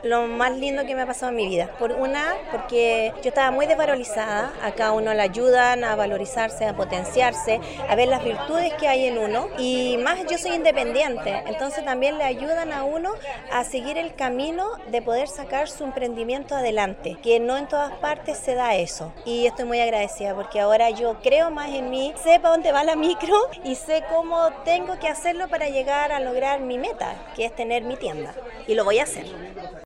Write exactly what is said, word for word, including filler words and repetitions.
lo más lindo que me ha pasado en mi vida. Por una, porque yo estaba muy desvalorizada, acá a uno le ayudan a valorizarse, a potenciarse, a ver las virtudes que hay en uno, y más yo soy independiente, entonces también le ayudan a uno a seguir el camino de poder sacar su emprendimiento adelante, que no en todas partes se da eso, y estoy muy agradecida porque ahora yo creo más en mí, sé para dónde va la micro y sé cómo tengo que hacerlo para llegar a lograr mi meta, que es tener mi tienda, y lo voy a hacer.